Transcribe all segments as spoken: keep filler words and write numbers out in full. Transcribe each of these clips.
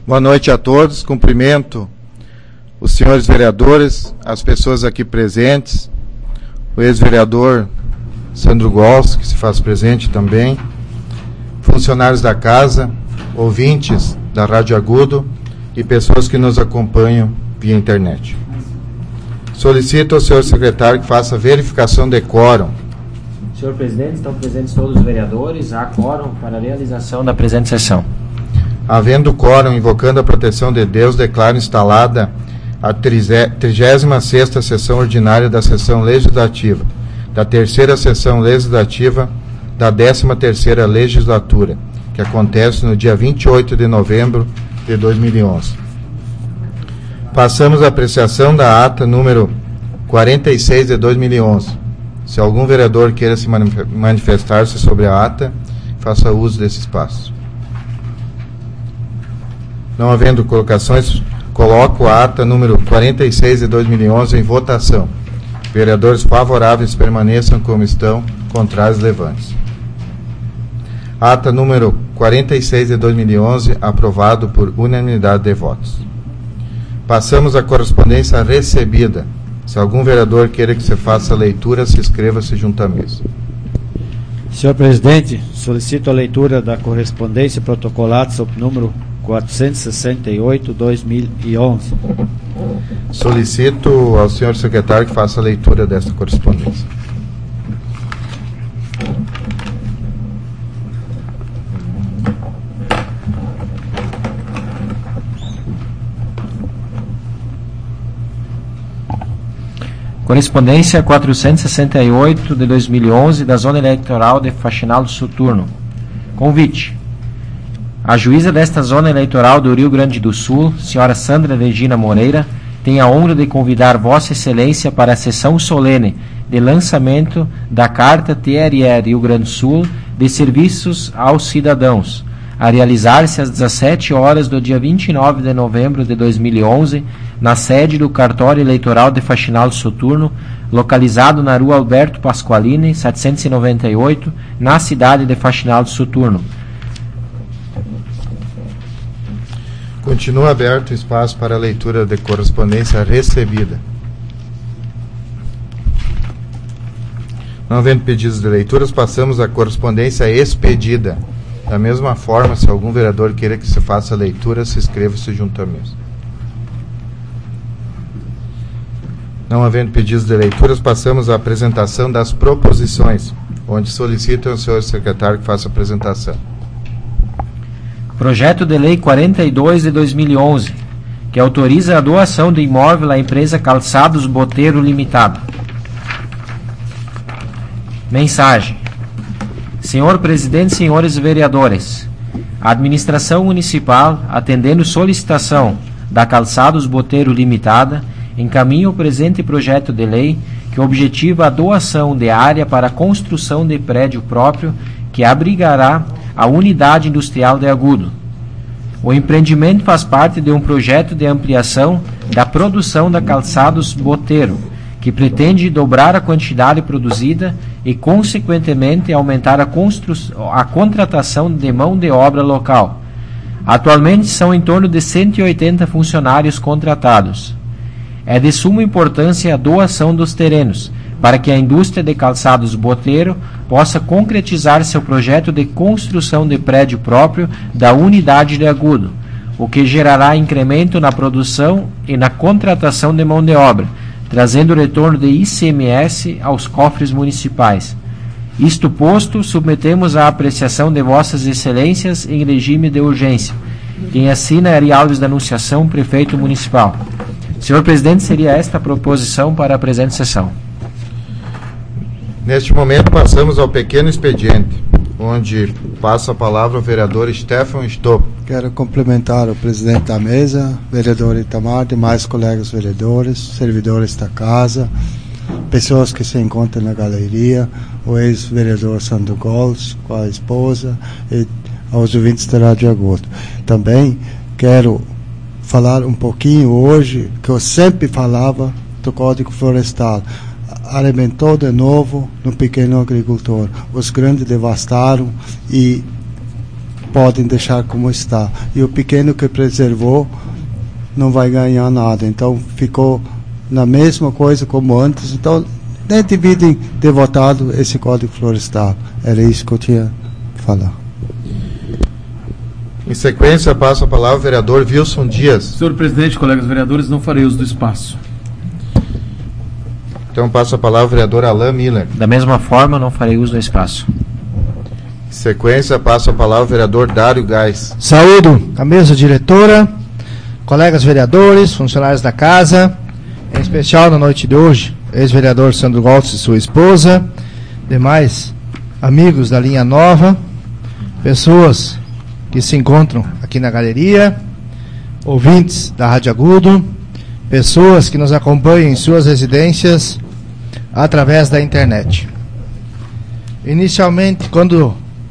Boa noite a todos. Cumprimento os senhores vereadores, as pessoas aqui presentes, o ex-vereador Sandro Gols, que se faz presente também, funcionários da casa, ouvintes da Rádio Agudo e pessoas que nos acompanham via internet. Solicito ao senhor secretário que faça verificação de quórum. Senhor presidente, estão presentes todos os vereadores. Há quórum para a realização da presente sessão. Havendo quórum, invocando a proteção de Deus, declaro instalada a trigésima sexta sessão ordinária da sessão legislativa, da terceira sessão legislativa da décima terceira legislatura, que acontece no dia vinte e oito de novembro de dois mil e onze. Passamos à apreciação da ata número quarenta e seis de dois mil e onze. Se algum vereador queira se manifestar-se sobre a ata, faça uso desse espaço. Não havendo colocações, coloco a ata número quarenta e seis de dois mil e onze em votação. Vereadores favoráveis permaneçam como estão, contrários levantes. Ata número quarenta e seis de dois mil e onze, aprovado por unanimidade de votos. Passamos à correspondência recebida. Se algum vereador queira que se faça a leitura, se inscreva-se junto à mesa. Senhor presidente, solicito a leitura da correspondência protocolada sob número quatrocentos e sessenta e oito barra dois mil e onze. Solicito ao senhor secretário que faça a leitura desta correspondência. Correspondência quatrocentos e sessenta e oito de dois mil e onze da Zona Eleitoral de Faxinal do Soturno. Convite. A juíza desta Zona Eleitoral do Rio Grande do Sul, senhora Sandra Regina Moreira, tem a honra de convidar Vossa Excelência para a sessão solene de lançamento da Carta T R E Rio Grande do Sul de Serviços aos Cidadãos, a realizar-se às dezessete horas do dia vinte e nove de novembro de dois mil e onze, na sede do Cartório Eleitoral de Faxinal do Soturno, localizado na rua Alberto Pasqualini, setecentos e noventa e oito, na cidade de Faxinal do Soturno. Continua aberto o espaço para a leitura de correspondência recebida. Não havendo pedidos de leituras, passamos à correspondência expedida. Da mesma forma, se algum vereador queira que se faça a leitura, se inscreva-se junto à mesa. Não havendo pedidos de leituras, passamos à apresentação das proposições, onde solicito ao senhor secretário que faça a apresentação. Projeto de Lei quarenta e dois de dois mil e onze, que autoriza a doação de imóvel à empresa Calçados Boteiro Limitada. Mensagem. Senhor presidente, senhores vereadores, a administração municipal, atendendo solicitação da Calçados Boteiro Limitada, encaminha o presente projeto de lei que objetiva a doação de área para a construção de prédio próprio que abrigará a unidade industrial de Agudo. O empreendimento faz parte de um projeto de ampliação da produção da Calçados Boteiro, que pretende dobrar a quantidade produzida e, consequentemente, aumentar a, constru- a contratação de mão de obra local. Atualmente, são em torno de cento e oitenta funcionários contratados. É de suma importância a doação dos terrenos, para que a indústria de calçados Boteiro possa concretizar seu projeto de construção de prédio próprio da unidade de Agudo, o que gerará incremento na produção e na contratação de mão de obra, trazendo retorno de I C M S aos cofres municipais. Isto posto, submetemos à apreciação de Vossas Excelências em regime de urgência. Quem assina é Ari Alves da Anunciação, prefeito municipal. Senhor presidente, seria esta a proposição para a presente sessão. Neste momento, passamos ao pequeno expediente, onde passa a palavra ao vereador Stefan Stopp. Quero cumprimentar o presidente da mesa, vereador Itamar, demais colegas vereadores, servidores da casa, pessoas que se encontram na galeria, o ex-vereador Sandro Gols, com a esposa, e aos ouvintes da Rádio Agudo. Também quero falar um pouquinho hoje, que eu sempre falava, do Código Florestal. Alimentou de novo no pequeno agricultor. Os grandes devastaram e podem deixar como está. E o pequeno que preservou não vai ganhar nada. Então ficou na mesma coisa como antes. Então nem devidem ter votado esse Código Florestal. Era isso que eu tinha que falar. Em sequência, passo a palavra ao vereador Wilson Dias. Senhor presidente, colegas vereadores, não farei uso do espaço. Então passo a palavra ao vereador Alain Miller. Da mesma forma, não farei uso do espaço. Em sequência, passo a palavra ao vereador Dário Gás. Saúdo a mesa diretora, colegas vereadores, funcionários da casa, em especial na noite de hoje, ex-vereador Sandro Goltz e sua esposa, demais amigos da linha nova, pessoas que se encontram aqui na galeria, ouvintes da Rádio Agudo, pessoas que nos acompanham em suas residências através da internet. Inicialmente, quando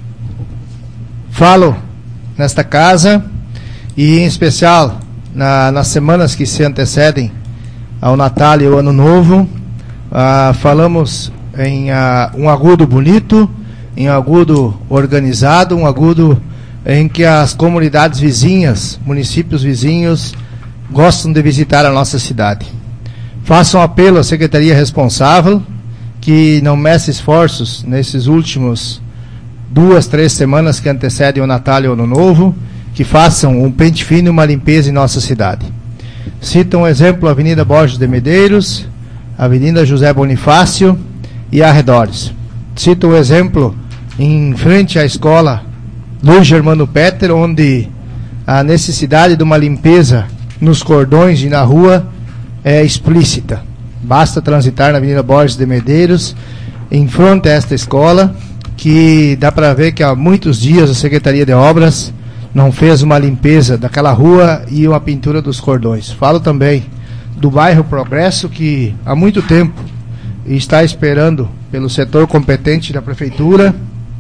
falo nesta casa, e em especial na, nas semanas que se antecedem ao Natal e ao Ano Novo, ah, falamos em ah, um agudo bonito, em um agudo organizado, um agudo em que as comunidades vizinhas, municípios vizinhos, gostam de visitar a nossa cidade. Faço um apelo à secretaria responsável que não meça esforços nesses últimos duas, três semanas que antecedem o Natal e o Ano Novo, que façam um pente fino e uma limpeza em nossa cidade. Cito um exemplo: a Avenida Borges de Medeiros, a Avenida José Bonifácio e arredores. Cito um exemplo em frente à escola Luiz Germano Petter, onde a necessidade de uma limpeza nos cordões e na rua é explícita. Basta transitar na Avenida Borges de Medeiros, em frente a esta escola, que dá para ver que há muitos dias a Secretaria de Obras não fez uma limpeza daquela rua e uma pintura dos cordões. Falo também do bairro Progresso, que há muito tempo está esperando pelo setor competente da Prefeitura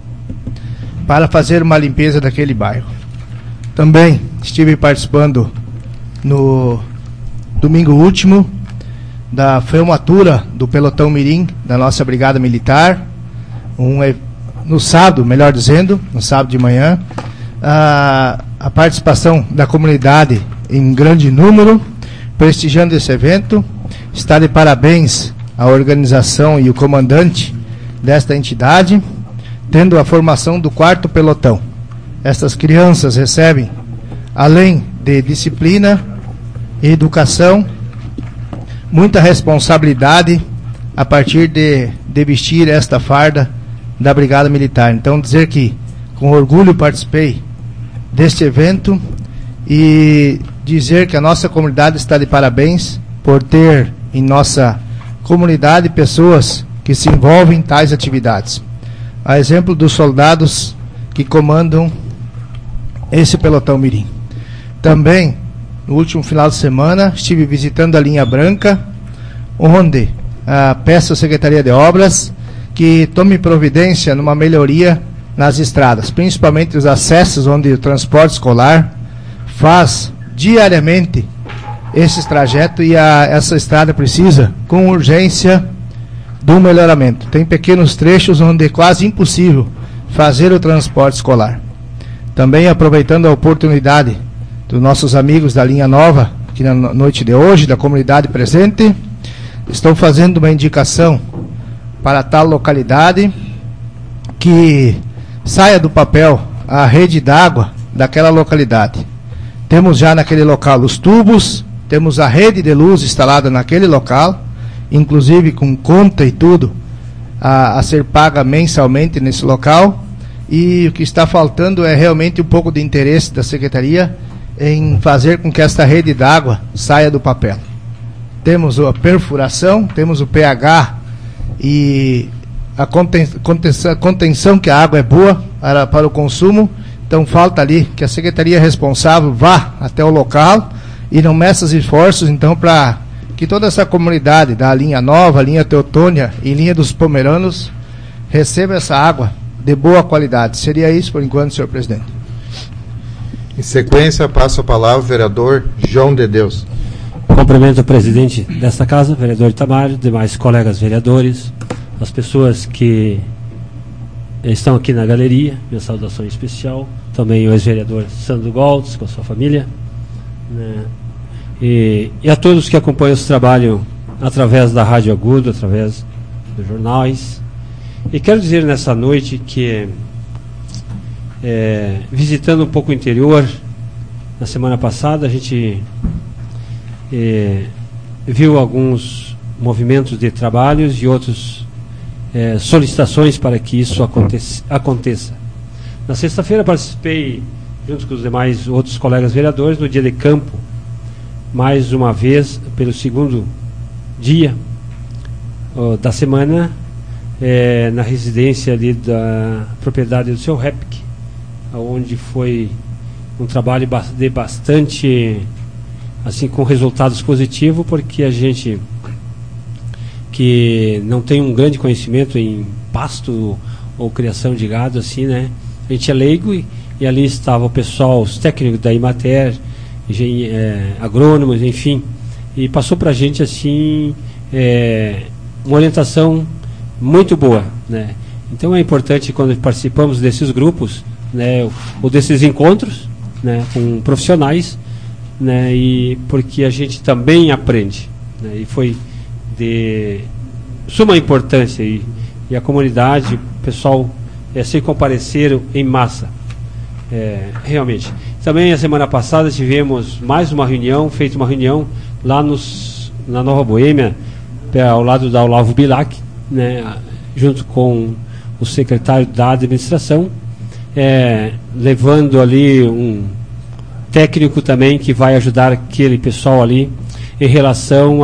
para fazer uma limpeza daquele bairro. Também estive participando no domingo último da formatura do pelotão mirim da nossa brigada militar, um, no sábado, melhor dizendo, no sábado de manhã, a, a participação da comunidade em grande número, prestigiando esse evento. Está de parabéns a organização e o comandante desta entidade, tendo a formação do quarto pelotão. Estas crianças recebem, além de disciplina e educação, muita responsabilidade a partir de, de vestir esta farda da Brigada Militar. Então, dizer que com orgulho participei deste evento e dizer que a nossa comunidade está de parabéns por ter em nossa comunidade pessoas que se envolvem em tais atividades. A exemplo dos soldados que comandam esse pelotão mirim. Também, no último final de semana, estive visitando a linha branca, onde ah, peço à Secretaria de Obras que tome providência numa melhoria nas estradas, principalmente os acessos onde o transporte escolar faz diariamente esses trajetos, e a, essa estrada precisa, com urgência, de um melhoramento. Tem pequenos trechos onde é quase impossível fazer o transporte escolar. Também aproveitando a oportunidade dos nossos amigos da linha nova, aqui na noite de hoje, da comunidade presente, estou fazendo uma indicação para tal localidade que saia do papel a rede d'água daquela localidade. Temos já naquele local os tubos, temos a rede de luz instalada naquele local, inclusive com conta e tudo a, a ser paga mensalmente nesse local, e o que está faltando é realmente um pouco de interesse da Secretaria em fazer com que esta rede d'água saia do papel. Temos a perfuração, temos o pH e a contenção, contenção que a água é boa para, para o consumo. Então falta ali que a Secretaria responsável vá até o local e não meça esforços, então, para que toda essa comunidade da linha nova, linha Teutônia e linha dos Pomeranos receba essa água de boa qualidade. Seria isso por enquanto, senhor presidente. Em sequência, passo a palavra ao vereador João de Deus. Cumprimento o presidente desta casa, vereador Itamar, demais colegas vereadores, as pessoas que estão aqui na galeria, minha saudação especial, também o ex-vereador Sandro Goltz, com a sua família, né? e, e a todos que acompanham esse trabalho através da Rádio Agudo, através dos jornais. E quero dizer nessa noite que, é, visitando um pouco o interior, na semana passada a gente é, viu alguns movimentos de trabalhos e outros é, solicitações para que isso aconteça. aconteça. Na sexta-feira participei, junto com os demais outros colegas vereadores, no dia de campo, mais uma vez, pelo segundo dia ó, da semana, é, na residência ali da propriedade do seu Repic, onde foi um trabalho de bastante, assim, com resultados positivos, porque a gente que não tem um grande conhecimento em pasto ou criação de gado, assim, né? A gente é leigo e, e ali estava o pessoal, os técnicos da Imater, engen- é, agrônomos, enfim, e passou para a gente, assim, é, uma orientação muito boa, né? Então é importante, quando participamos desses grupos, né, ou desses encontros, né, com profissionais, né, e porque a gente também aprende, né, e foi de suma importância, e, e a comunidade, o pessoal é, se compareceram em massa, é, realmente. Também a semana passada tivemos mais uma reunião, feita uma reunião lá nos, na Nova Boêmia, ao lado da Olavo Bilac, né, junto com o secretário da administração, é, levando ali um técnico também que vai ajudar aquele pessoal ali em relação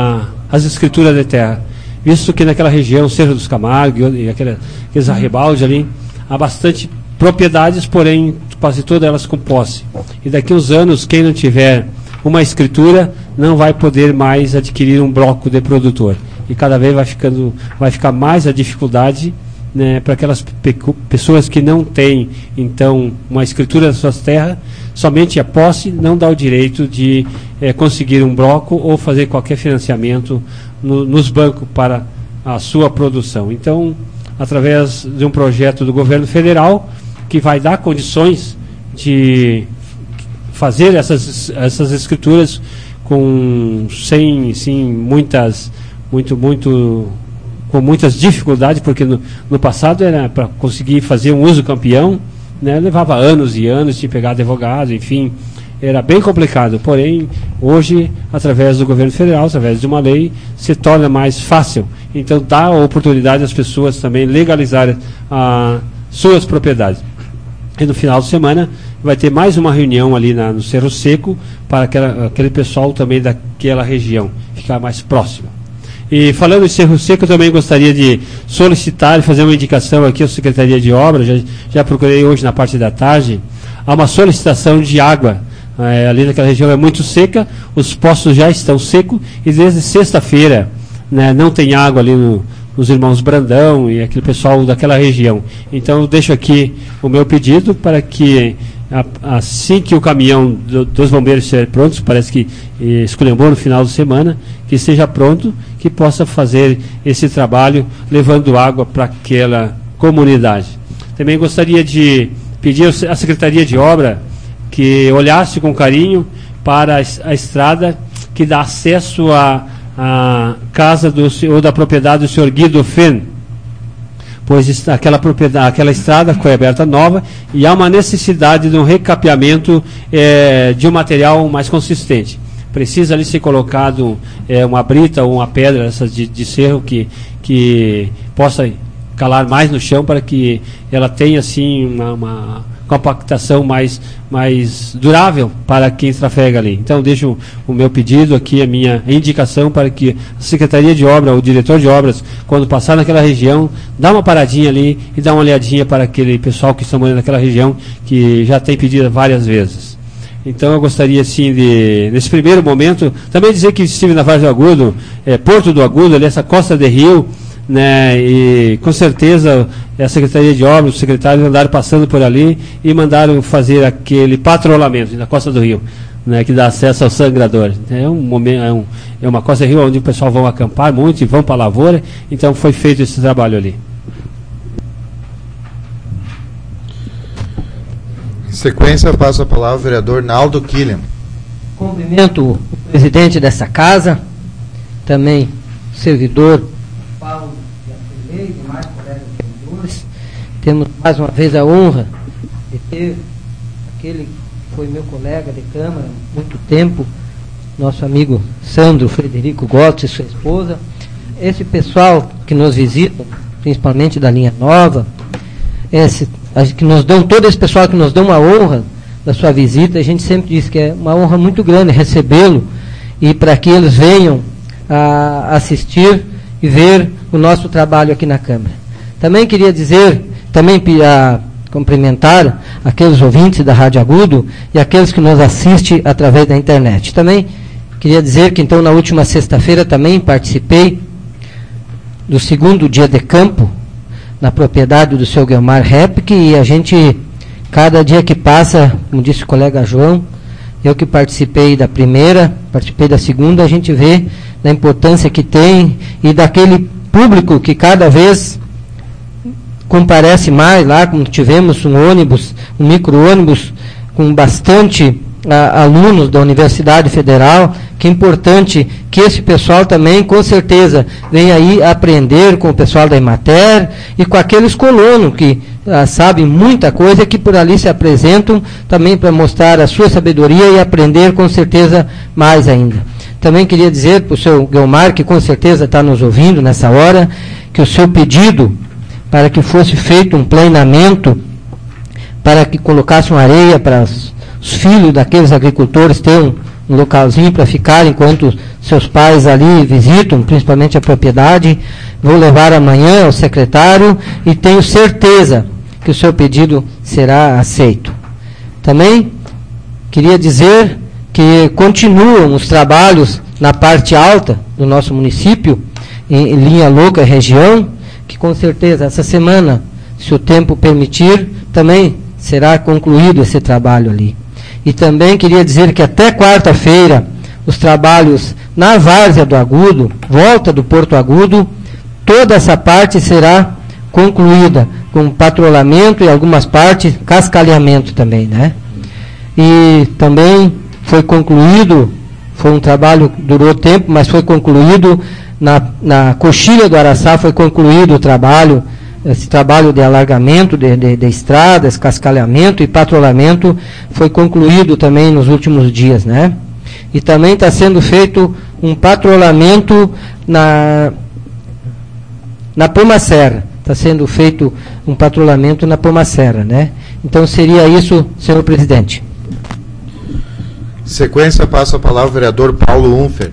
às escrituras de terra, visto que naquela região, Cerro dos Camargo e aquela, aqueles arrebaldes ali, há bastante propriedades, porém quase todas elas com posse, e daqui a uns anos, quem não tiver uma escritura não vai poder mais adquirir um bloco de produtor, e cada vez vai ficando, vai ficar mais a dificuldade, né, para aquelas pecu- pessoas que não têm, então, uma escritura das suas terras. Somente a posse não dá o direito de eh, conseguir um bloco ou fazer qualquer financiamento no, nos bancos para a sua produção. Então, através de um projeto do governo federal que vai dar condições de fazer essas, essas escrituras com sem, sim, muitas, muito, muito com muitas dificuldades, porque no, no passado era para conseguir fazer um uso campeão, né, levava anos e anos de pegar advogado, enfim, era bem complicado. Porém, hoje, através do governo federal, através de uma lei, se torna mais fácil. Então, dá a oportunidade às pessoas também legalizarem ah, suas propriedades. E no final de semana vai ter mais uma reunião ali na, no Cerro Seco, para aquela, aquele pessoal também daquela região ficar mais próximo. E falando em Cerro Seco, eu também gostaria de solicitar e fazer uma indicação aqui à Secretaria de Obras, já, já procurei hoje na parte da tarde, há uma solicitação de água, é, ali naquela região é muito seca, os poços já estão secos, e desde sexta-feira, né, não tem água ali no, nos Irmãos Brandão e aquele pessoal daquela região. Então eu deixo aqui o meu pedido para que, a, assim que o caminhão do, dos bombeiros estiver pronto, parece que eh, esculhambou no final de semana, que esteja pronto, que possa fazer esse trabalho levando água para aquela comunidade. Também gostaria de pedir à Secretaria de Obra que olhasse com carinho para a, a estrada que dá acesso à, à casa do, ou da propriedade do senhor Guido Fen, pois aquela, propriedade, aquela estrada foi aberta nova e há uma necessidade de um recapeamento é, de um material mais consistente. Precisa ali ser colocado é, uma brita ou uma pedra essas de, de cerro que, que possa calar mais no chão, para que ela tenha assim uma, uma compactação mais, mais durável para quem trafega ali. Então deixo o meu pedido aqui, a minha indicação, para que a Secretaria de Obra, o diretor de obras, quando passar naquela região, dá uma paradinha ali e dá uma olhadinha para aquele pessoal que está morando naquela região, que já tem pedido várias vezes. Então eu gostaria, assim, de, nesse primeiro momento, também dizer que estive na Vargem do Agudo, é, Porto do Agudo, ali, essa costa de rio, né, e com certeza a Secretaria de Obras, os secretários andaram passando por ali e mandaram fazer aquele patrulhamento na costa do rio, né, que dá acesso ao sangrador. É, um momento, é, um, é uma costa do rio onde o pessoal vão acampar muito e vão para a lavoura, então foi feito esse trabalho ali. Em sequência, passo a palavra ao vereador Naldo Killian. Cumprimento o presidente dessa casa, também o servidor Paulo e demais colegas vereadores. Temos mais uma vez a honra de ter aquele que foi meu colega de Câmara há muito tempo, nosso amigo Sandro Frederico Gotti e sua esposa. Esse pessoal que nos visita, principalmente da linha nova, esse, que nos dão, todo esse pessoal que nos dão uma honra da sua visita, a gente sempre diz que é uma honra muito grande recebê-lo e para que eles venham a assistir e ver o nosso trabalho aqui na Câmara. Também queria dizer, também a cumprimentar aqueles ouvintes da Rádio Agudo e aqueles que nos assistem através da internet. Também queria dizer que então na última sexta-feira também participei do segundo dia de campo na propriedade do seu Guilmar Repic, e a gente, cada dia que passa, como disse o colega João, eu que participei da primeira, participei da segunda, a gente vê da importância que tem e daquele público que cada vez comparece mais lá, como tivemos um ônibus, um micro-ônibus com bastante a, alunos da Universidade Federal, que é importante que esse pessoal também, com certeza, venha aí aprender com o pessoal da Emater e com aqueles colonos que ah, sabem muita coisa, que por ali se apresentam também para mostrar a sua sabedoria e aprender com certeza mais ainda. Também queria dizer para o seu Guilmar, que com certeza está nos ouvindo nessa hora, que o seu pedido para que fosse feito um planeamento, para que colocassem areia para os, os filhos daqueles agricultores ter um, um localzinho para ficar enquanto seus pais ali visitam, principalmente a propriedade. Vou levar amanhã ao secretário e tenho certeza que o seu pedido será aceito. Também queria dizer que continuam os trabalhos na parte alta do nosso município, em, em linha louca região, que com certeza essa semana, se o tempo permitir, também será concluído esse trabalho ali. E também queria dizer que até quarta-feira, os trabalhos na várzea do Agudo, volta do Porto Agudo, toda essa parte será concluída, com patrulhamento e algumas partes, cascalhamento também, né? E também foi concluído, foi um trabalho que durou tempo, mas foi concluído na, na coxilha do Araçá, foi concluído o trabalho, esse trabalho de alargamento de, de, de estradas, cascalhamento e patrulhamento foi concluído também nos últimos dias, né? E também está sendo feito um patrulhamento na, na Pomacera, está sendo feito um patrulhamento na Pomacera, né? Então seria isso, senhor presidente. Sequência, passo a palavra ao vereador Paulo Unfer.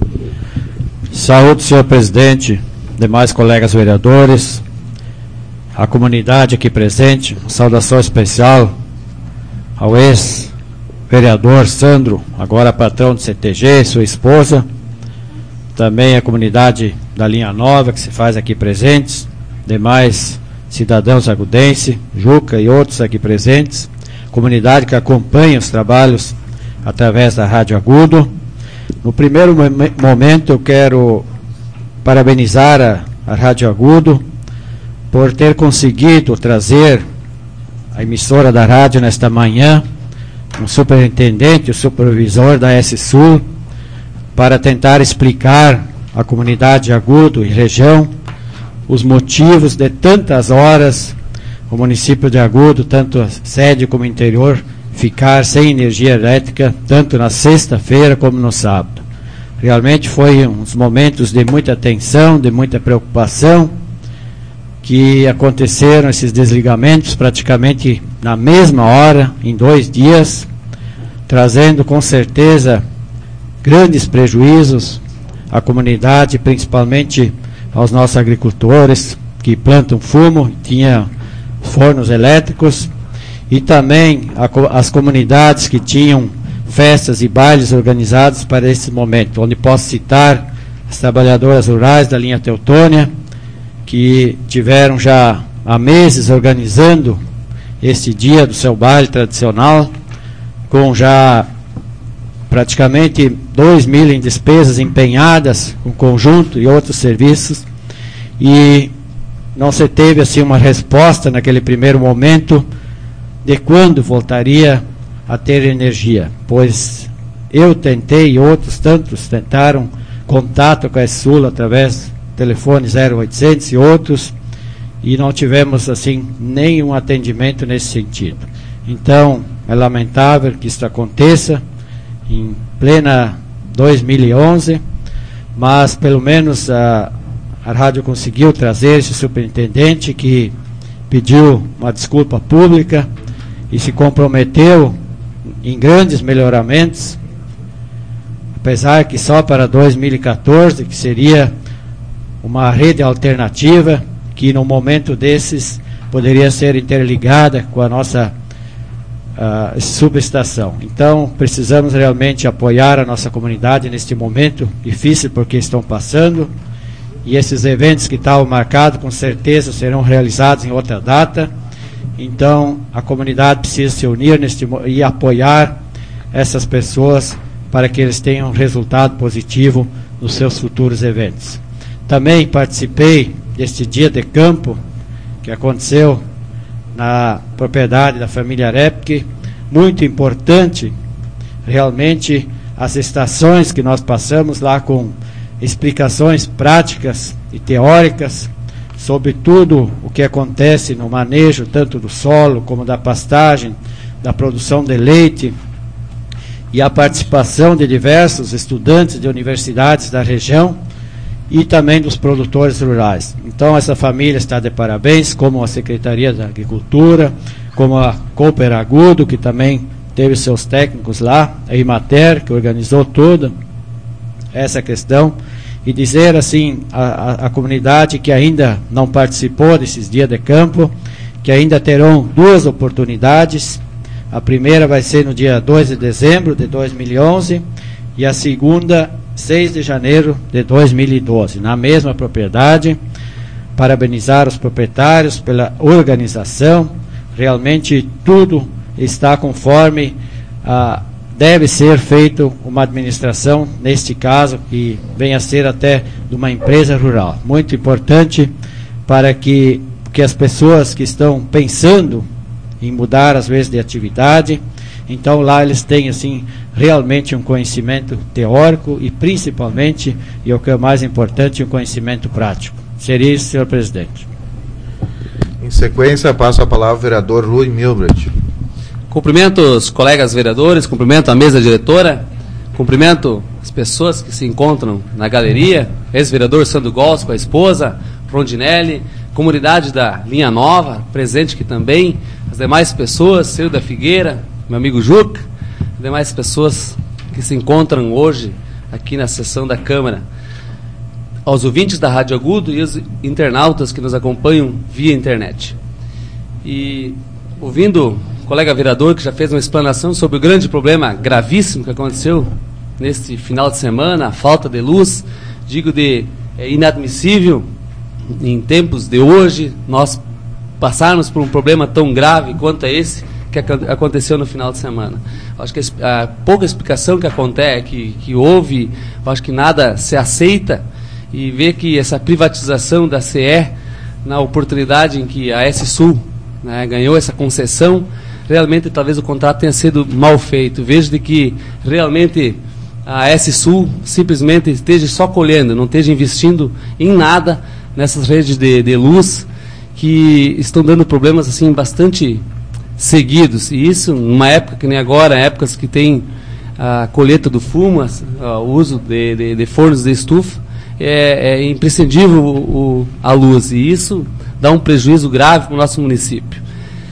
Saúde, senhor presidente, demais colegas vereadores, a comunidade aqui presente, saudação especial ao ex-vereador Sandro, agora patrão do C T G, sua esposa, também a comunidade da linha nova que se faz aqui presentes, demais cidadãos agudenses, Juca e outros aqui presentes, comunidade que acompanha os trabalhos através da Rádio Agudo. No primeiro momento eu quero parabenizar a, a Rádio Agudo por ter conseguido trazer a emissora da rádio nesta manhã, um superintendente, o supervisor da S-Sul, para tentar explicar à comunidade de Agudo e região os motivos de tantas horas o município de Agudo, tanto a sede como o interior, ficar sem energia elétrica, tanto na sexta-feira como no sábado. Realmente foi uns momentos de muita tensão, de muita preocupação, que aconteceram esses desligamentos praticamente na mesma hora, em dois dias, trazendo com certeza grandes prejuízos à comunidade, principalmente aos nossos agricultores que plantam fumo, tinha fornos elétricos, e também a, as comunidades que tinham festas e bailes organizados para esse momento, onde posso citar as trabalhadoras rurais da linha Teutônia, que tiveram já há meses organizando este dia do seu baile tradicional, com já praticamente dois mil em despesas empenhadas, com conjunto e outros serviços, e não se teve assim uma resposta naquele primeiro momento de quando voltaria a ter energia, pois eu tentei e outros tantos tentaram contato com a Sul através do telefone zero oitocentos e outros, e não tivemos assim nenhum atendimento nesse sentido. Então é lamentável que isso aconteça em plena dois mil e onze, mas pelo menos a, a rádio conseguiu trazer esse superintendente que pediu uma desculpa pública e se comprometeu em grandes melhoramentos, apesar que só para dois mil e quatorze, que seria uma rede alternativa, que no momento desses poderia ser interligada com a nossa uh, subestação. Então, precisamos realmente apoiar a nossa comunidade neste momento difícil porque estão passando, e esses eventos que estavam marcados, com certeza serão realizados em outra data. Então, a comunidade precisa se unir neste, e apoiar essas pessoas para que eles tenham um resultado positivo nos seus futuros eventos. Também participei deste dia de campo que aconteceu na propriedade da família Repke, muito importante, realmente, as estações que nós passamos lá com explicações práticas e teóricas sobre tudo o que acontece no manejo tanto do solo como da pastagem, da produção de leite, e a participação de diversos estudantes de universidades da região e também dos produtores rurais. Então essa família está de parabéns, como a Secretaria da Agricultura, como a Cooper Agudo, que também teve seus técnicos lá, a Imater, que organizou toda essa questão, e dizer assim a, a, a comunidade que ainda não participou desses dias de campo, que ainda terão duas oportunidades. A primeira vai ser no dia dois de dezembro de dois mil e onze e a segunda, seis de janeiro de dois mil e doze, na mesma propriedade. Parabenizar os proprietários pela organização. Realmente tudo está conforme ah, deve ser feito uma administração, neste caso, que venha a ser até de uma empresa rural. Muito importante para que, que as pessoas que estão pensando em mudar às vezes de atividade, então lá eles têm assim realmente um conhecimento teórico e principalmente, e o que é mais importante, um conhecimento prático. Seria isso, senhor presidente. Em sequência, passo a palavra ao vereador Rui Milbrecht. Cumprimento os colegas vereadores, cumprimento a mesa diretora, cumprimento as pessoas que se encontram na galeria, ex-vereador Sandro Gols com a esposa, Rondinelli, comunidade da Linha Nova, presente aqui também, as demais pessoas, Ciro da Figueira, meu amigo Juca, as demais pessoas que se encontram hoje aqui na sessão da Câmara, aos ouvintes da Rádio Agudo e os internautas que nos acompanham via internet. E ouvindo o colega vereador que já fez uma explanação sobre o grande problema gravíssimo que aconteceu neste final de semana, a falta de luz, digo de é inadmissível em tempos de hoje nós passarmos por um problema tão grave quanto esse que aconteceu no final de semana. Acho que a pouca explicação que acontece, que, que houve, acho que nada se aceita, e ver que essa privatização da C E, na oportunidade em que a S-Sul, né, ganhou essa concessão, realmente talvez o contrato tenha sido mal feito. Vejo de que realmente a S-Sul simplesmente esteja só colhendo, não esteja investindo em nada nessas redes de, de luz que estão dando problemas assim bastante seguidos, e isso numa época que nem agora, épocas que tem a colheita do fumo, a, o uso de, de, de fornos de estufa, é, é imprescindível o, o, a luz, e isso dá um prejuízo grave para o nosso município.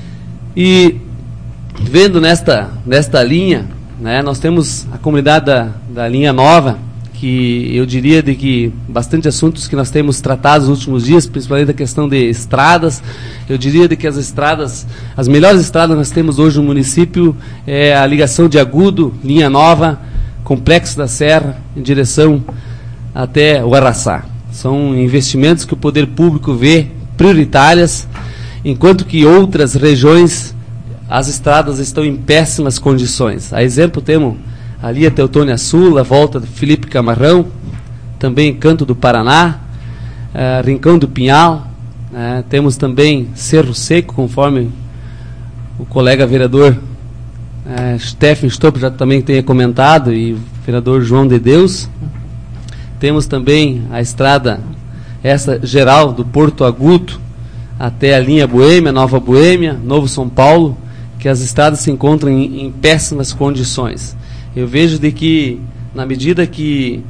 E vendo nesta, nesta linha, né, nós temos a comunidade da, da Linha Nova, que eu diria de que bastante assuntos que nós temos tratado nos últimos dias, principalmente a questão de estradas. Eu diria de que as estradas, as melhores estradas que nós temos hoje no município é a ligação de Agudo, Linha Nova, Complexo da Serra, em direção até o Araçá. São investimentos que o poder público vê prioritárias, enquanto que outras regiões as estradas estão em péssimas condições. A exemplo temos ali a Teutônia Sul, a volta do Felipe Camarão, também Canto do Paraná, uh, Rincão do Pinhal, uh, temos também Cerro Seco, conforme o colega vereador é, Stephen Stopp já também tenha comentado, e o vereador João de Deus. Temos também a estrada essa geral do Porto Agudo até a linha Boêmia, Nova Boêmia, Novo São Paulo, que as estradas se encontram em, em péssimas condições. Eu vejo de que, na medida que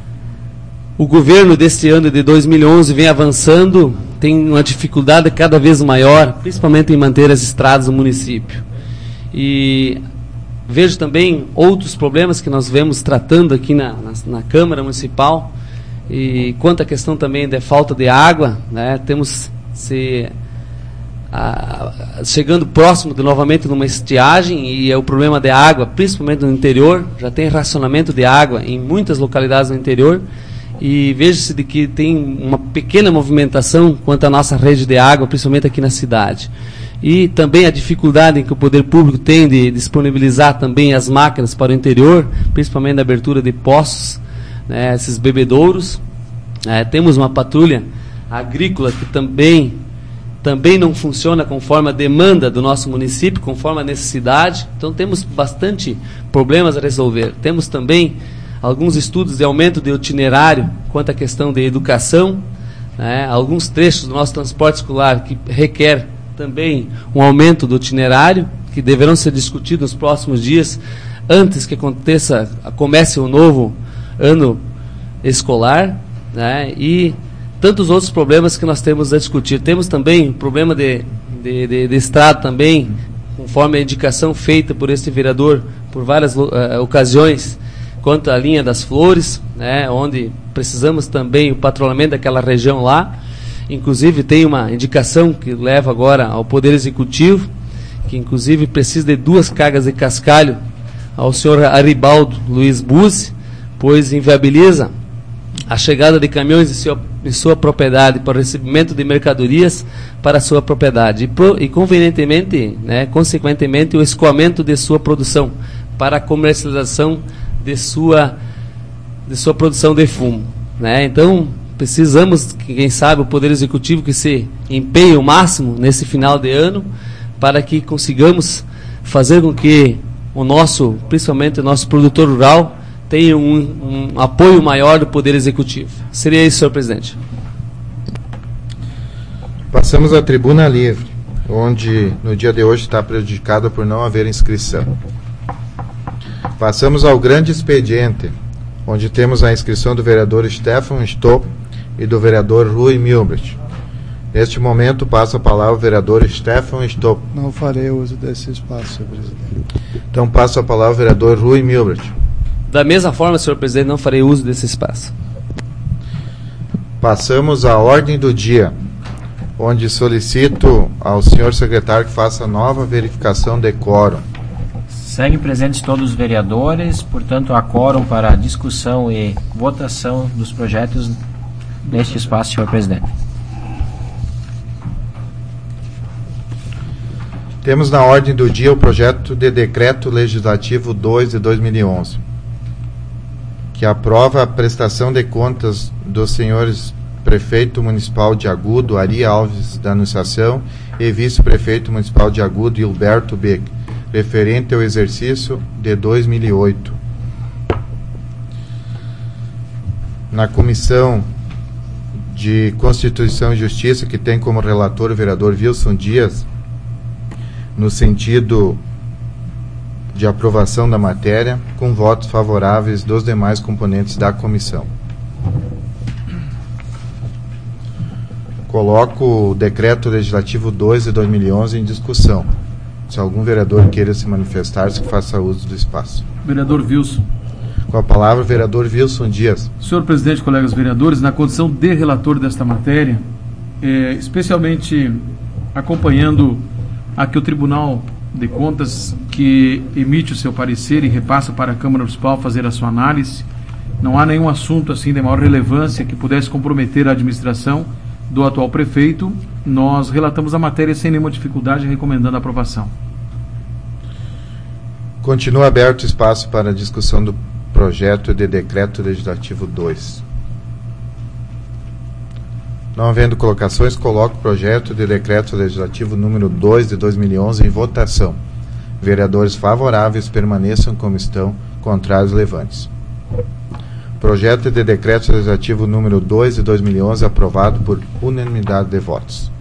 o governo deste ano de dois mil e onze vem avançando, tem uma dificuldade cada vez maior, principalmente em manter as estradas do município. E vejo também outros problemas que nós vemos tratando aqui na, na, na Câmara Municipal, e quanto à questão também da falta de água, né, temos se, a, chegando próximo de novamente numa estiagem, e é o problema de água, principalmente no interior, já tem racionamento de água em muitas localidades no interior, e vejo-se de que tem uma pequena movimentação quanto à nossa rede de água, principalmente aqui na cidade. E também a dificuldade em que o poder público tem de disponibilizar também as máquinas para o interior, principalmente na abertura de poços, né, esses bebedouros. É, temos uma patrulha agrícola que também, também não funciona conforme a demanda do nosso município, conforme a necessidade. Então temos bastante problemas a resolver. Temos também alguns estudos de aumento de itinerário quanto à questão de educação, né, alguns trechos do nosso transporte escolar que requer também um aumento do itinerário, que deverão ser discutidos nos próximos dias, antes que aconteça, comece o novo ano escolar, né, e tantos outros problemas que nós temos a discutir. Temos também o problema de, de, de, de estrada também, conforme a indicação feita por este vereador por várias uh, ocasiões, quanto à linha das Flores, né, onde precisamos também o patrulhamento daquela região lá. Inclusive tem uma indicação que leva agora ao Poder Executivo, que inclusive precisa de duas cargas de cascalho ao senhor Aribaldo Luiz Buzzi, pois inviabiliza a chegada de caminhões de sua, de sua propriedade para o recebimento de mercadorias para a sua propriedade e, pro, e convenientemente, né, consequentemente, o escoamento de sua produção para a comercialização de sua, de sua produção de fumo, né? Então, precisamos, quem sabe, o Poder Executivo que se empenhe o máximo nesse final de ano para que consigamos fazer com que o nosso, principalmente o nosso produtor rural, tenha um, um apoio maior do Poder Executivo. Seria isso, senhor presidente. Passamos à tribuna livre, onde no dia de hoje está prejudicada por não haver inscrição. Passamos ao grande expediente, onde temos a inscrição do vereador Stefan Stopp e do vereador Rui Milbrecht. Neste momento, passo a palavra ao vereador Stefan Stopp. Não farei uso desse espaço, senhor presidente. Então, passo a palavra ao vereador Rui Milbrecht. Da mesma forma, senhor presidente, não farei uso desse espaço. Passamos à ordem do dia, onde solicito ao senhor secretário que faça nova verificação de quórum. Seguem presentes todos os vereadores, portanto, há quórum para discussão e votação dos projetos neste espaço, senhor presidente. Temos na ordem do dia o projeto de decreto legislativo dois de dois mil e onze, que aprova a prestação de contas dos senhores prefeito municipal de Agudo, Ari Alves da Anunciação, e vice-prefeito municipal de Agudo, Hilberto Beck, referente ao exercício de dois mil e oito. Na Comissão de Constituição e Justiça, que tem como relator o vereador Wilson Dias, no sentido de aprovação da matéria, com votos favoráveis dos demais componentes da comissão. Coloco o decreto legislativo dois de dois mil e onze em discussão. Se algum vereador queira se manifestar, se faça uso do espaço. Vereador Wilson. Com a palavra, o vereador Wilson Dias. Senhor presidente, colegas vereadores, na condição de relator desta matéria, é, especialmente acompanhando a que o Tribunal de Contas, que emite o seu parecer e repassa para a Câmara Municipal fazer a sua análise, não há nenhum assunto assim de maior relevância que pudesse comprometer a administração do atual prefeito. Nós relatamos a matéria sem nenhuma dificuldade, recomendando a aprovação. Continua aberto o espaço para a discussão do projeto de decreto legislativo dois. Não havendo colocações, coloco o projeto de decreto legislativo número dois de dois mil e onze em votação. Vereadores favoráveis permaneçam como estão, contrários levantes. Projeto de decreto legislativo número dois de dois mil e onze aprovado por unanimidade de votos.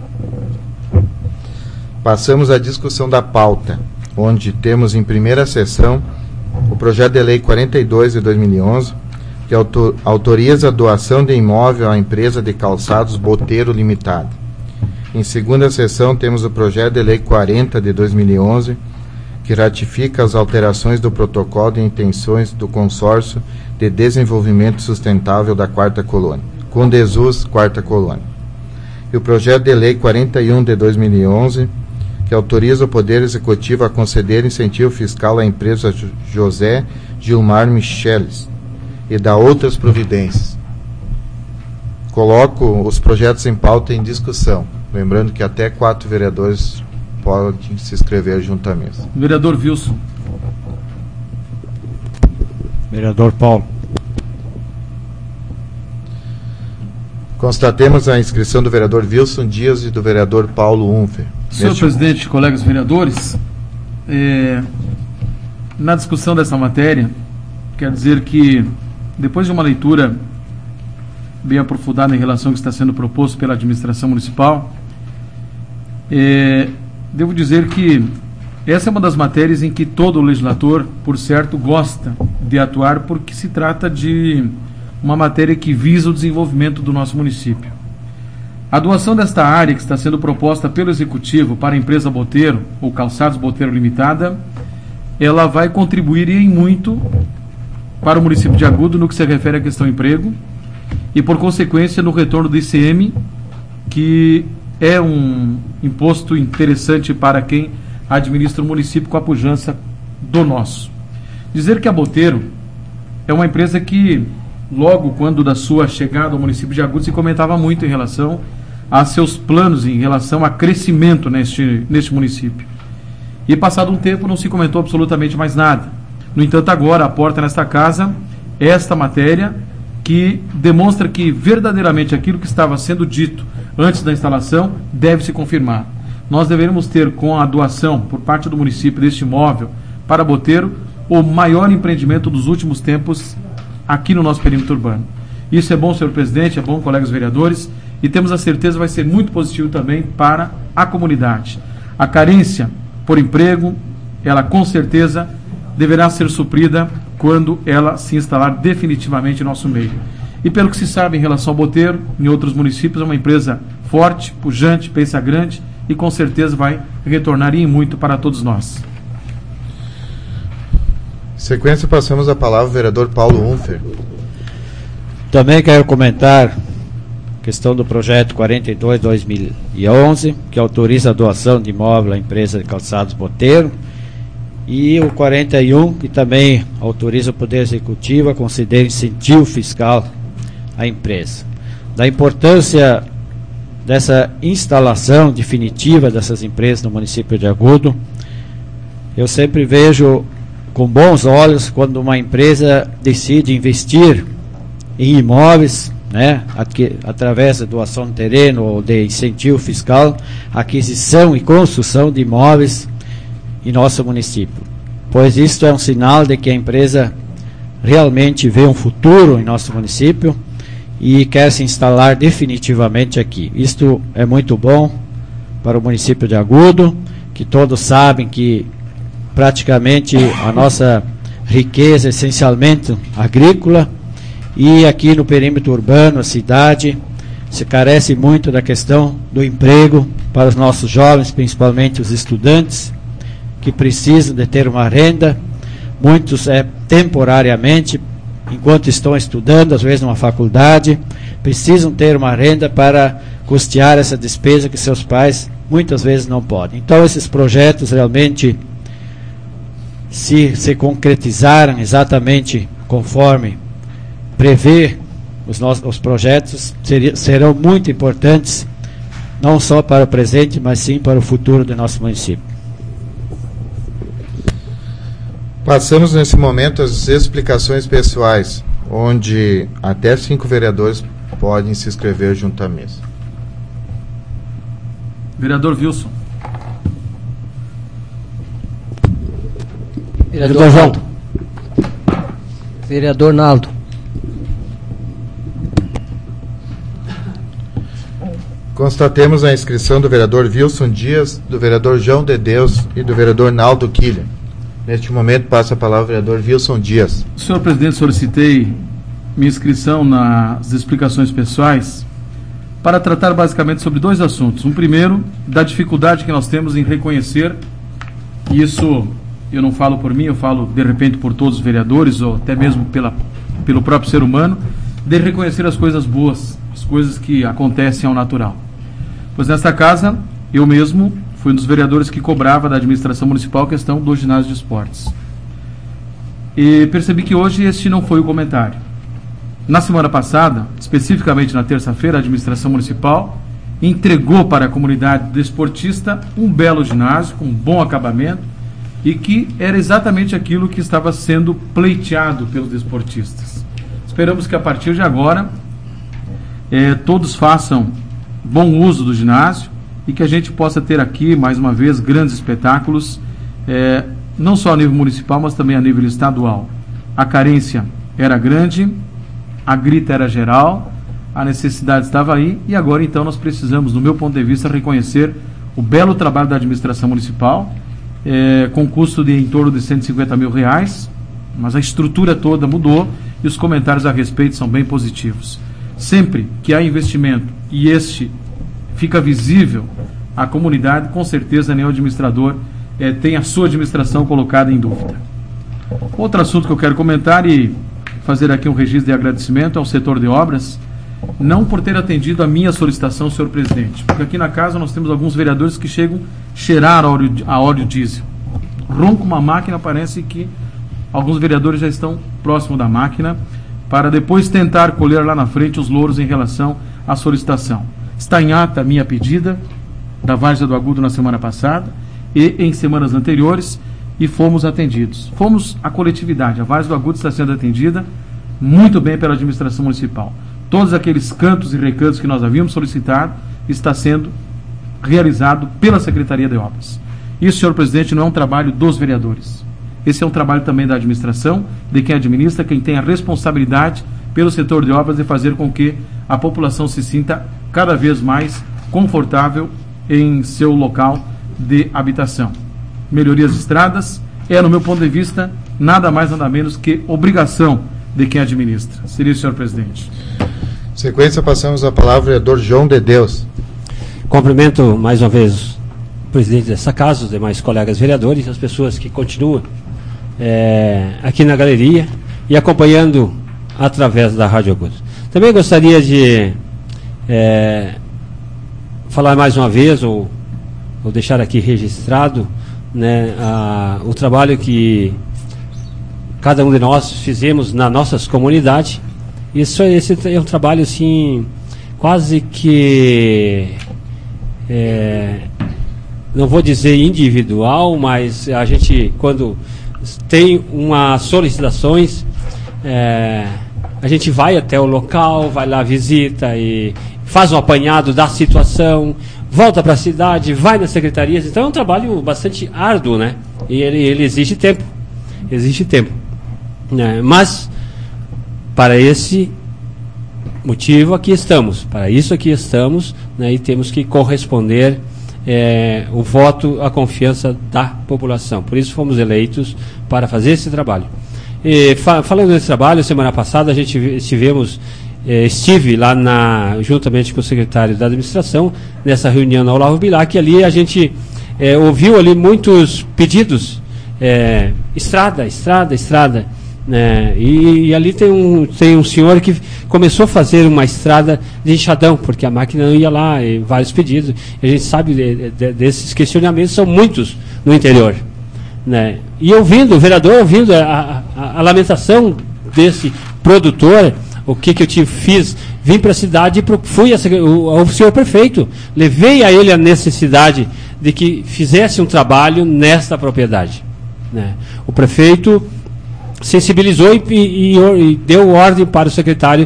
Passamos à discussão da pauta, onde temos em primeira sessão o projeto de lei quarenta e dois de dois mil e onze, que autor, autoriza a doação de imóvel à empresa de calçados Boteiro Limitada. Em segunda sessão temos o projeto de lei quarenta de dois mil e onze, que ratifica as alterações do protocolo de intenções do Consórcio de Desenvolvimento Sustentável da Quarta Colônia, Condesus Quarta Colônia. E o projeto de lei quarenta e um de dois mil e onze, que autoriza o Poder Executivo a conceder incentivo fiscal à empresa José Gilmar Micheles e da outras providências. Coloco os projetos em pauta em discussão, lembrando que até quatro vereadores podem se inscrever junto à mesa. Vereador Wilson. Vereador Paulo. Constatemos a inscrição do vereador Wilson Dias e do vereador Paulo Unfer. Senhor Neste... presidente, colegas vereadores, é, na discussão dessa matéria, quero dizer que, depois de uma leitura bem aprofundada em relação ao que está sendo proposto pela administração municipal, é, devo dizer que essa é uma das matérias em que todo legislador, por certo, gosta de atuar, porque se trata de uma matéria que visa o desenvolvimento do nosso município. A doação desta área que está sendo proposta pelo Executivo para a empresa Boteiro, ou Calçados Boteiro Limitada, ela vai contribuir em muito para o município de Agudo no que se refere à questão emprego e, por consequência, no retorno do I C M, que é um imposto interessante para quem administra o município com a pujança do nosso. Dizer que a Boteiro é uma empresa que, logo quando da sua chegada ao município de Agudo, se comentava muito em relação a seus planos, em relação a crescimento neste, neste município. E passado um tempo não se comentou absolutamente mais nada. No entanto, agora aporta nesta casa esta matéria que demonstra que verdadeiramente aquilo que estava sendo dito antes da instalação deve se confirmar. Nós deveremos ter, com a doação por parte do município deste imóvel para Boteiro, o maior empreendimento dos últimos tempos aqui no nosso perímetro urbano. Isso é bom, senhor presidente, é bom, colegas vereadores, e temos a certeza que vai ser muito positivo também para a comunidade. A carência por emprego, ela com certeza deverá ser suprida quando ela se instalar definitivamente em nosso meio. E pelo que se sabe em relação ao Boteiro, em outros municípios, é uma empresa forte, pujante, pensa grande e com certeza vai retornar em muito para todos nós. Em sequência, passamos a palavra ao vereador Paulo Unfer. Também quero comentar a questão do projeto quarenta e dois de dois mil e onze, que autoriza a doação de imóvel à empresa de calçados Boteiro, e o quarenta e um, que também autoriza o Poder Executivo a conceder incentivo fiscal à empresa. Da importância dessa instalação definitiva dessas empresas no município de Agudo, eu sempre vejo com bons olhos quando uma empresa decide investir em imóveis, né, aqui, através da doação de terreno ou de incentivo fiscal, aquisição e construção de imóveis em nosso município, pois isto é um sinal de que a empresa realmente vê um futuro em nosso município e quer se instalar definitivamente aqui. Isto é muito bom para o município de Agudo, que todos sabem que praticamente a nossa riqueza é essencialmente agrícola, e aqui no perímetro urbano, a cidade, se carece muito da questão do emprego para os nossos jovens, principalmente os estudantes, que precisam de ter uma renda, muitos é temporariamente, enquanto estão estudando, às vezes numa faculdade, precisam ter uma renda para custear essa despesa que seus pais muitas vezes não podem. Então esses projetos realmente, se se concretizarem exatamente conforme prevê os nossos os projetos, seria, serão muito importantes, não só para o presente, mas sim para o futuro do nosso município. Passamos nesse momento às explicações pessoais, onde até cinco vereadores podem se inscrever junto à mesa. Vereador Wilson. Vereador Naldo. Vereador Naldo. Constatemos a inscrição do vereador Wilson Dias, do vereador João de Deus e do vereador Naldo Killian. Neste momento, passa a palavra ao vereador Wilson Dias. Senhor presidente, solicitei minha inscrição nas explicações pessoais para tratar basicamente sobre dois assuntos. Um primeiro, da dificuldade que nós temos em reconhecer, e isso eu não falo por mim, eu falo de repente por todos os vereadores, ou até mesmo pela, pelo próprio ser humano, de reconhecer as coisas boas, as coisas que acontecem ao natural. Pois nesta casa, eu mesmo fui um dos vereadores que cobrava da administração municipal a questão do ginásio de esportes. E percebi que hoje este não foi o comentário. Na semana passada, especificamente na terça-feira, a administração municipal entregou para a comunidade desportista um belo ginásio, com um bom acabamento, e que era exatamente aquilo que estava sendo pleiteado pelos desportistas. Esperamos que a partir de agora eh, todos façam bom uso do ginásio e que a gente possa ter aqui, mais uma vez, grandes espetáculos, eh, não só a nível municipal, mas também a nível estadual. A carência era grande, a grita era geral, a necessidade estava aí, e agora então nós precisamos, do meu ponto de vista, reconhecer o belo trabalho da administração municipal, eh, com custo de em torno de cento e cinquenta mil reais, mas a estrutura toda mudou e os comentários a respeito são bem positivos. Sempre que há investimento e este fica visível à comunidade, com certeza nenhum administrador eh, tem a sua administração colocada em dúvida. Outro assunto que eu quero comentar e fazer aqui um registro de agradecimento ao setor de obras, não por ter atendido a minha solicitação, senhor presidente, porque aqui na casa nós temos alguns vereadores que chegam a cheirar a óleo, a óleo diesel. Ronca uma máquina, parece que alguns vereadores já estão próximo da máquina, para depois tentar colher lá na frente os louros em relação à solicitação. Está em ata a minha pedida da Várzea do Agudo na semana passada e em semanas anteriores, e fomos atendidos. Fomos a coletividade, a Várzea do Agudo está sendo atendida muito bem pela administração municipal. Todos aqueles cantos e recantos que nós havíamos solicitado está sendo realizado pela Secretaria de Obras. Isso, senhor presidente, não é um trabalho dos vereadores. Esse é um trabalho também da administração, de quem administra, quem tem a responsabilidade pelo setor de obras de fazer com que a população se sinta cada vez mais confortável em seu local de habitação. Melhorias de estradas é, no meu ponto de vista, nada mais nada menos que obrigação de quem administra. Seria o senhor presidente. Sequência, passamos a palavra ao vereador João de Deus. Cumprimento mais uma vez o presidente dessa casa, os demais colegas vereadores, as pessoas que continuam é, aqui na galeria e acompanhando através da Rádio Agudo. Também gostaria de é, falar mais uma vez, ou, ou deixar aqui registrado, né, a, o trabalho que cada um de nós fizemos nas nossas comunidades. Isso, esse é um trabalho assim, quase que é, não vou dizer individual, mas a gente, quando tem umas solicitações, é, a gente vai até o local, vai lá, visita e faz um apanhado da situação, volta para a cidade, vai nas secretarias. Então é um trabalho bastante árduo, né? E ele, ele exige tempo, exige tempo, né? Mas para esse motivo aqui estamos, para isso aqui estamos, né? E temos que corresponder é, o voto, a confiança da população. Por isso fomos eleitos para fazer esse trabalho. E, fa falando desse trabalho, semana passada a gente estivemos, eh, estive lá na, juntamente com o secretário da administração, nessa reunião na Olavo Bilac, e ali a gente eh, ouviu ali muitos pedidos, eh, estrada, estrada, estrada, né? E, e ali tem um, tem um senhor que começou a fazer uma estrada de enxadão, porque a máquina não ia lá, e vários pedidos, e a gente sabe de, de, desses questionamentos, são muitos no interior, né? E ouvindo, o vereador ouvindo a, a, a lamentação desse produtor, o que, que eu te fiz? Vim para a cidade, fui ao senhor prefeito, levei a ele a necessidade de que fizesse um trabalho nesta propriedade, né? O prefeito sensibilizou e, e, e deu ordem para o secretário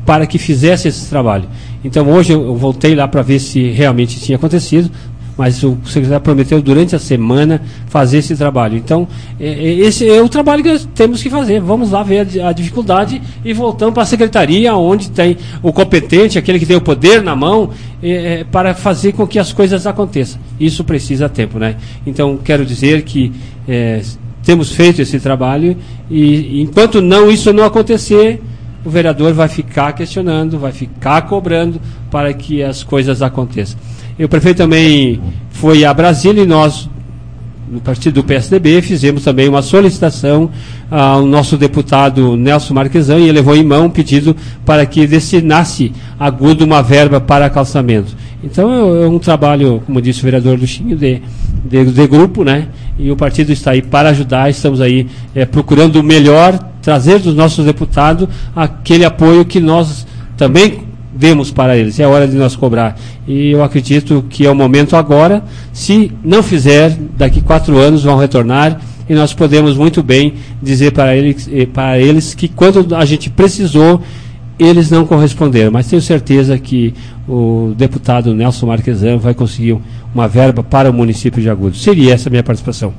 para que fizesse esse trabalho. Então hoje eu voltei lá para ver se realmente tinha acontecido, mas o secretário prometeu durante a semana fazer esse trabalho. Então, esse é o trabalho que nós temos que fazer. Vamos lá ver a, a dificuldade e voltamos para a secretaria, onde tem o competente, aquele que tem o poder na mão, é, para fazer com que as coisas aconteçam. Isso precisa tempo, né? Então, quero dizer que é, temos feito esse trabalho e, enquanto não isso não acontecer, o vereador vai ficar questionando, vai ficar cobrando para que as coisas aconteçam. E o prefeito também foi a Brasília e nós, no partido do P S D B, fizemos também uma solicitação ao nosso deputado Nelson Marquesan e ele levou em mão um pedido para que destinasse a Agudo uma verba para calçamento. Então é um trabalho, como disse o vereador Luxinho, de, de, de grupo, né? E o partido está aí para ajudar, estamos aí é, procurando o melhor, trazer dos nossos deputados aquele apoio que nós também demos para eles. É hora de nós cobrar. E eu acredito que é o momento agora. Se não fizer, daqui quatro anos vão retornar e nós podemos muito bem dizer para eles, para eles que quando a gente precisou, eles não corresponderam. Mas tenho certeza que o deputado Nelson Marquesan vai conseguir uma verba para o município de Agudos. Seria essa a minha participação.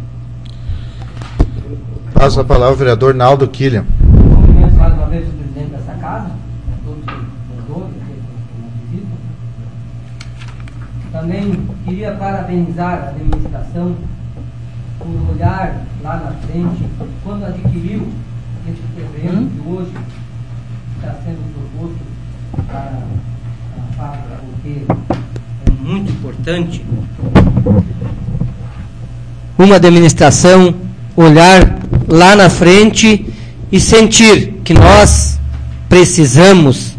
Passo a palavra ao vereador Naldo Killian. Mais uma vez o presidente dessa casa, todos os vereadores, também queria parabenizar a administração por olhar lá na frente, quando adquiriu esse terreno que hoje está sendo proposto para a fábrica, porque é muito importante uma administração olhar lá na frente e sentir que nós precisamos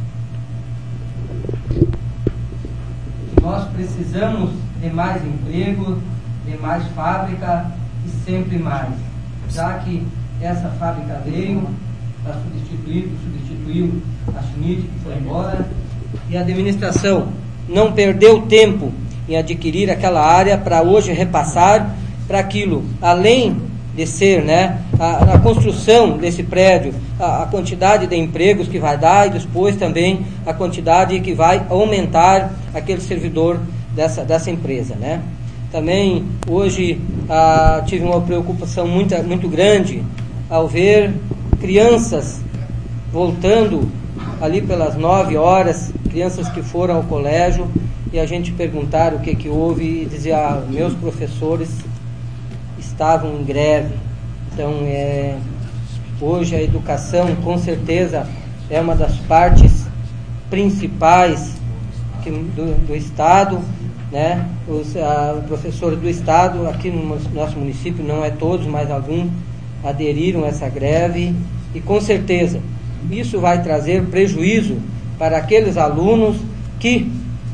nós precisamos de mais emprego, de mais fábrica e sempre mais, já que essa fábrica veio para substituir, substituiu a Schmidt, que foi embora, e a administração não perdeu tempo em adquirir aquela área para hoje repassar para aquilo, além de ser, né, a, a construção desse prédio, a, a quantidade de empregos que vai dar e depois também a quantidade que vai aumentar aquele servidor dessa, dessa empresa, né. Também hoje ah, tive uma preocupação muito, muito grande ao ver crianças voltando ali pelas nove horas, crianças que foram ao colégio, e a gente perguntar o que que houve e dizer, ah, meus professores estavam em greve. Então, é, hoje a educação, com certeza, é uma das partes principais que, do, do Estado, né? Os a, professores do Estado, aqui no nosso município, não é todos, mas alguns aderiram a essa greve, e com certeza isso vai trazer prejuízo para aqueles alunos que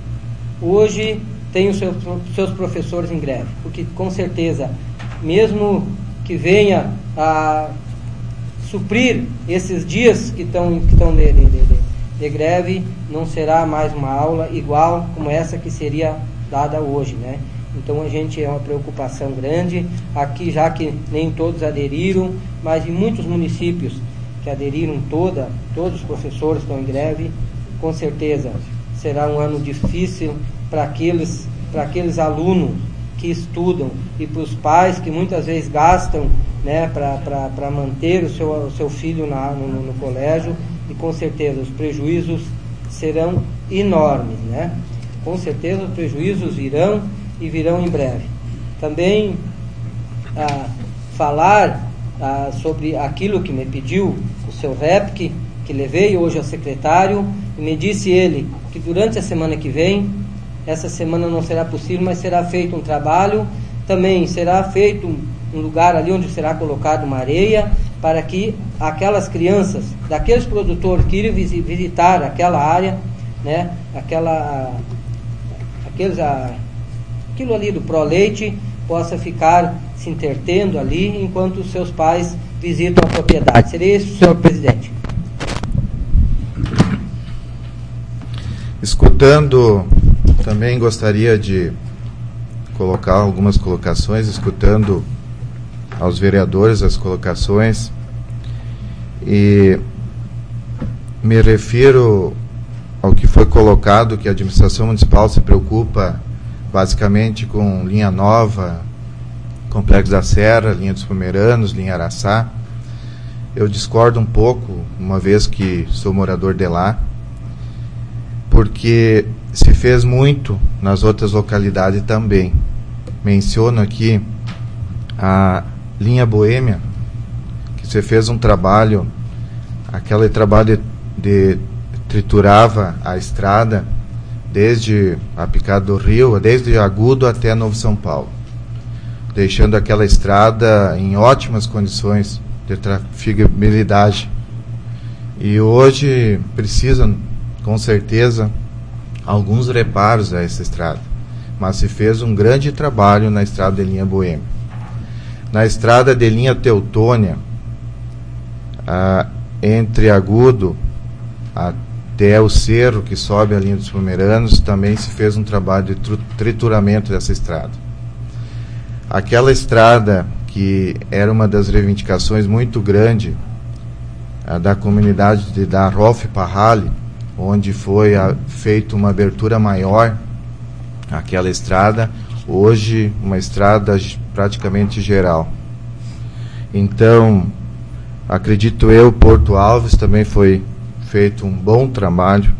hoje têm os seus, seus professores em greve, porque com certeza, mesmo que venha a suprir esses dias que estão que estão de, de, de, de greve, não será mais uma aula igual como essa que seria dada hoje, né? Então a gente é uma preocupação grande aqui, já que nem todos aderiram, mas em muitos municípios que aderiram toda, todos os professores estão em greve, com certeza será um ano difícil para aqueles, para aqueles alunos que estudam e para os pais que muitas vezes gastam, né, para manter o seu, o seu filho na, no, no colégio, e com certeza os prejuízos serão enormes, né? Com certeza os prejuízos virão e virão em breve. Também ah, falar ah, sobre aquilo que me pediu o seu rep, que, que levei hoje ao secretário, e me disse ele que durante a semana que vem, essa semana não será possível, mas será feito um trabalho, também será feito um, um lugar ali onde será colocado uma areia, para que aquelas crianças, daqueles produtores que irem visitar aquela área, né, aquela, aqueles, a, aquilo ali do Pro Leite, possa ficar se entretendo ali, enquanto os seus pais visitam a propriedade. Seria isso, senhor presidente. Escutando, também gostaria de colocar algumas colocações, escutando aos vereadores as colocações, e me refiro ao que foi colocado, que a administração municipal se preocupa basicamente com linha nova, Complexo da Serra, linha dos Pomeranos, linha Araçá. Eu discordo um pouco, uma vez que sou morador de lá, porque se fez muito nas outras localidades também. Menciono aqui a linha Boêmia, que se fez um trabalho, aquele trabalho de, de triturava a estrada desde a Picada do Rio, desde Agudo até Novo São Paulo, deixando aquela estrada em ótimas condições de trafegabilidade. E hoje precisa, com certeza, alguns reparos a essa estrada, mas se fez um grande trabalho na estrada de linha Boêmia. Na estrada de linha Teutônia, ah, entre Agudo até o Cerro, que sobe a linha dos Pomeranos, também se fez um trabalho de trituramento dessa estrada. Aquela estrada que era uma das reivindicações muito grande ah, da comunidade de Darrof Parrali, onde foi a, feita uma abertura maior aquela estrada, hoje uma estrada praticamente geral. Então, acredito eu, Porto Alves também foi feito um bom trabalho.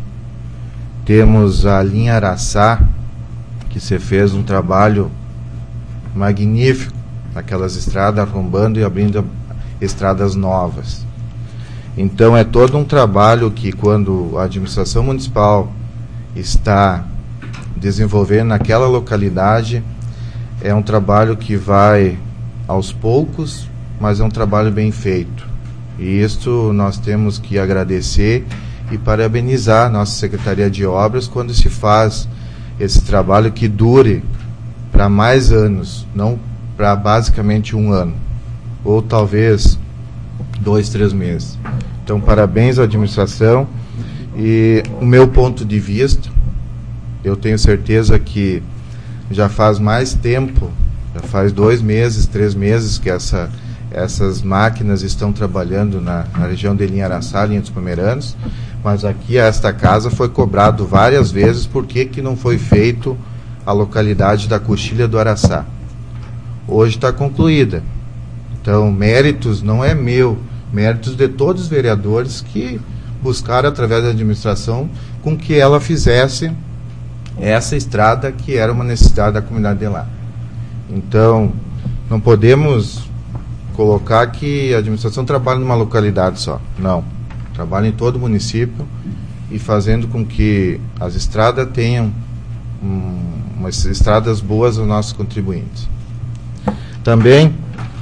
Temos a linha Araçá, que se fez um trabalho magnífico naquelas estradas, arrombando e abrindo estradas novas. Então é todo um trabalho que, quando a administração municipal está desenvolvendo naquela localidade, é um trabalho que vai aos poucos, mas é um trabalho bem feito. E isto nós temos que agradecer e parabenizar a nossa Secretaria de Obras quando se faz esse trabalho que dure para mais anos, não para basicamente um ano, ou talvez dois, três meses. Então, parabéns à administração. E o meu ponto de vista, eu tenho certeza que já faz mais tempo, já faz dois meses, três meses que essa, essas máquinas estão trabalhando na, na região de linha Araçá, linha dos Pomeranos, mas aqui esta casa foi cobrado várias vezes por que que não foi feito a localidade da Coxilha do Araçá. Hoje está concluída. Então, méritos não é meu, méritos de todos os vereadores que buscaram, através da administração, com que ela fizesse essa estrada que era uma necessidade da comunidade de lá. Então, não podemos colocar que a administração trabalha numa localidade só. Não. Trabalha em todo o município e fazendo com que as estradas tenham um, umas estradas boas aos nossos contribuintes. Também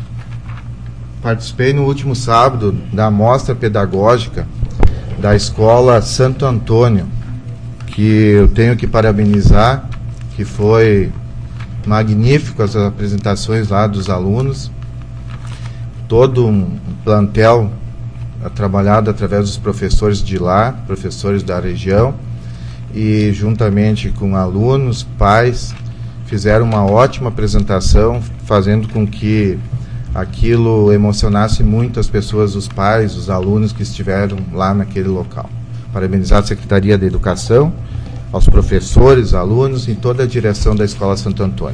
participei no último sábado da amostra pedagógica da Escola Santo Antônio, que eu tenho que parabenizar, que foi magnífico as apresentações lá dos alunos, todo um plantel trabalhado através dos professores de lá, professores da região, e juntamente com alunos, pais, fizeram uma ótima apresentação, fazendo com que aquilo emocionasse muito as pessoas, os pais, os alunos que estiveram lá naquele local. Parabenizar a Secretaria de Educação, aos professores, alunos e toda a direção da Escola Santo Antônio.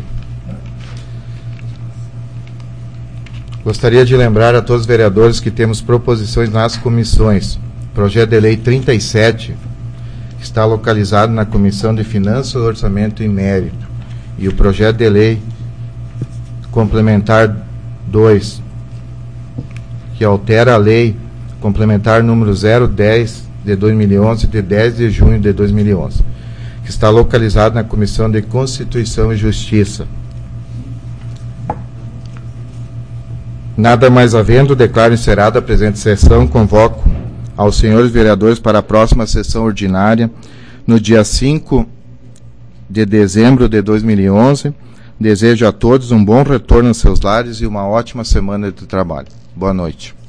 Gostaria de lembrar a todos os vereadores que temos proposições nas comissões. Projeto de Lei trinta e sete está localizado na Comissão de Finanças, Orçamento e Mérito. E o Projeto de Lei Complementar dois, que altera a Lei Complementar número zero dez de dois mil e onze, de dez de junho de dois mil e onze, que está localizado na Comissão de Constituição e Justiça. Nada mais havendo, declaro encerrada a presente sessão, convoco aos senhores vereadores para a próxima sessão ordinária, no dia cinco de dezembro de dois mil e onze. Desejo a todos um bom retorno aos seus lares e uma ótima semana de trabalho. Boa noite.